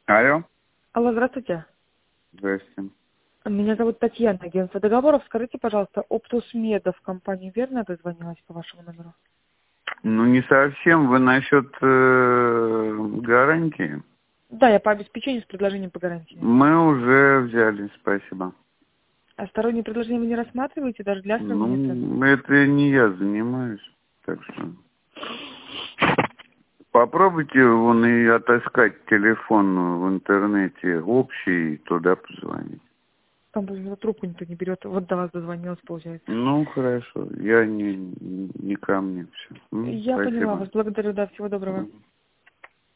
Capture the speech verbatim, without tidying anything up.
Алло. Алло, здравствуйте. Здрасте. Меня зовут Татьяна, агентство договоров. Скажите, пожалуйста, Оптусмедов, компания верно дозвонилась по вашему номеру? Ну, не совсем. Вы насчет э, гарантии? Да, я по обеспечению с предложением по гарантии. Мы уже взяли, спасибо. А сторонние предложения вы не рассматриваете даже для сравнения цен? Ну, это не я занимаюсь, так что... Попробуйте вон и отыскать телефон в интернете общий, и туда позвонить. Там почему-то трубку никто не берет. Вот до вас дозвонилась, получается. Ну, хорошо. Я не, не ко мне все. Я поняла Спасибо. вас. Благодарю, да, всего доброго.